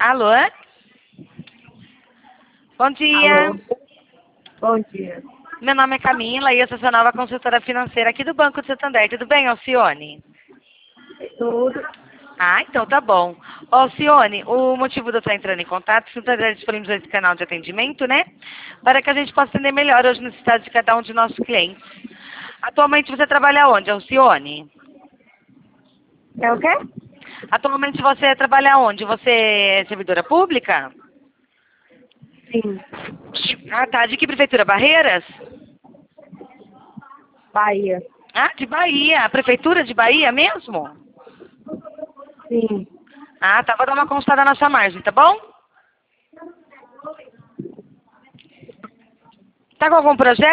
Alô? Bom dia. Alô. Bom dia. Meu nome é Camila e eu sou sua nova consultora financeira aqui do Banco do Santander. Tudo bem, Alcione? Tudo. Ah, então tá bom. Alcione, o motivo de eu estar entrando em contato, o Santander disponibilizou esse canal de atendimento, né? Para que a gente possa atender melhor as necessidades de cada um de nossos clientes. Atualmente você trabalha onde, Alcione? É o quê? Atualmente você trabalha onde? Você é servidora pública? Sim. Ah, tá. De que prefeitura? Barreiras? Bahia. Ah, de Bahia. A prefeitura de Bahia mesmo? Sim. Ah, tá. Vou dar uma consultada na sua margem, tá bom? Tá com algum projeto?